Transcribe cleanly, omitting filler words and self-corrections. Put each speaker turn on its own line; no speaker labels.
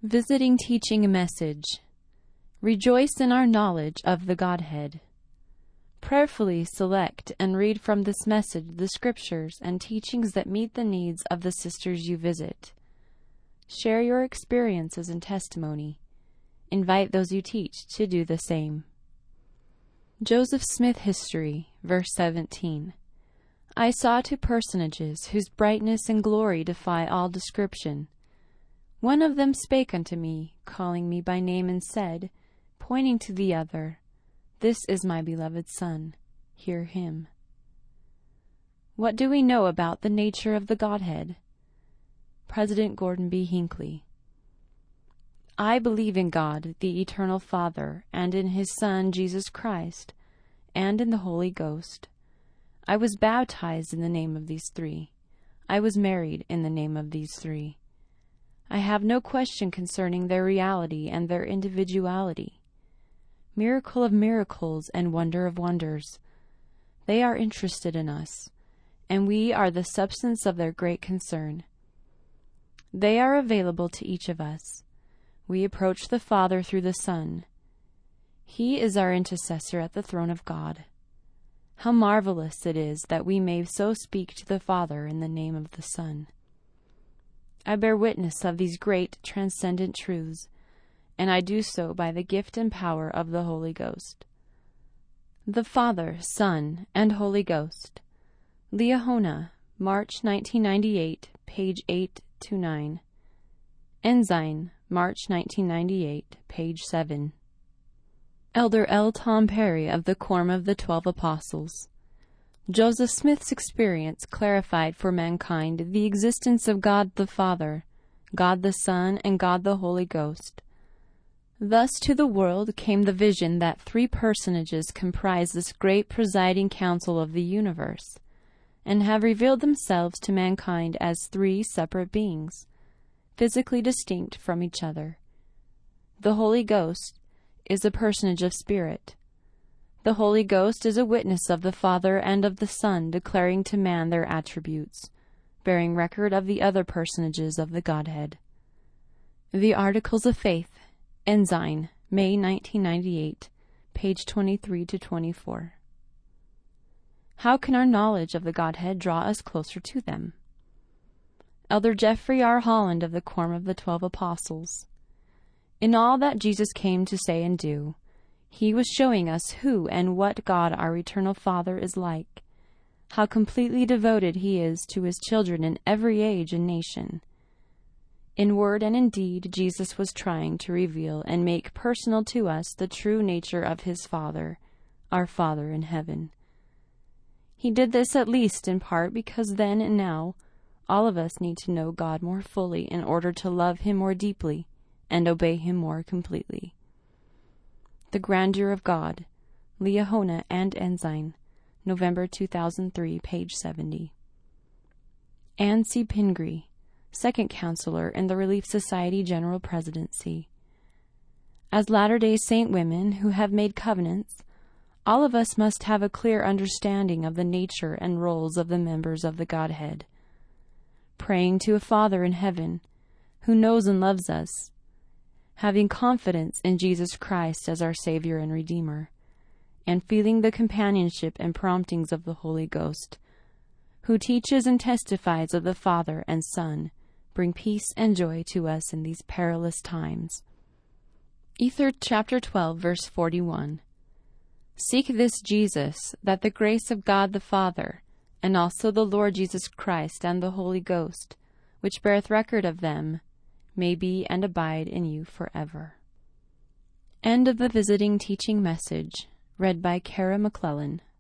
Visiting Teaching Message. Rejoice in our knowledge of the Godhead. Prayerfully select and read from this message the scriptures and teachings that meet the needs of the sisters you visit. Share your experiences and testimony. Invite those you teach to do the same. Joseph Smith History, verse 17. I saw two personages whose brightness and glory defy all description. One of them spake unto me, calling me by name, and said, pointing to the other, This is my beloved Son, hear him. What do we know about the nature of the Godhead? President Gordon B. Hinckley. I believe in God, the Eternal Father, and in His Son, Jesus Christ, and in the Holy Ghost. I was baptized in the name of these three. I was married in the name of these three. I have no question concerning their reality and their individuality. Miracle of miracles and wonder of wonders. They are interested in us, and we are the substance of their great concern. They are available to each of us. We approach the Father through the Son. He is our intercessor at the throne of God. How marvelous it is that we may so speak to the Father in the name of the Son. I bear witness of these great transcendent truths, and I do so by the gift and power of the Holy Ghost. The Father, Son, and Holy Ghost. Liahona, March 1998, page 8-9. Ensign, March 1998, page 7. Elder L. Tom Perry of the Quorum of the 12 Apostles. Joseph Smith's experience clarified for mankind the existence of God the Father, God the Son, and God the Holy Ghost. Thus to the world came the vision that three personages comprise this great presiding council of the universe, and have revealed themselves to mankind as three separate beings, physically distinct from each other. The Holy Ghost is a personage of spirit. The Holy Ghost is a witness of the Father and of the Son, declaring to man their attributes, bearing record of the other personages of the Godhead. The Articles of Faith, Ensign, May 1998, page 23-24. How can our knowledge of the Godhead draw us closer to them? Elder Jeffrey R. Holland of the Quorum of the 12 Apostles. In all that Jesus came to say and do, He was showing us who and what God our eternal Father is like, how completely devoted He is to His children in every age and nation. In word and in deed, Jesus was trying to reveal and make personal to us the true nature of His Father, our Father in heaven. He did this at least in part because then and now, all of us need to know God more fully in order to love Him more deeply and obey Him more completely. The Grandeur of God, Liahona and Ensign, November 2003, page 70. Anne C. Pingree, Second Counselor in the Relief Society General Presidency. As Latter-day Saint women who have made covenants, all of us must have a clear understanding of the nature and roles of the members of the Godhead. Praying to a Father in heaven, who knows and loves us, having confidence in Jesus Christ as our Savior and Redeemer, and feeling the companionship and promptings of the Holy Ghost, who teaches and testifies of the Father and Son, bring peace and joy to us in these perilous times. Ether chapter 12, verse 41. Seek this Jesus, that the grace of God the Father, and also the Lord Jesus Christ and the Holy Ghost, which beareth record of them, may be and abide in you forever. End of the Visiting Teaching Message, read by Kara McClellan.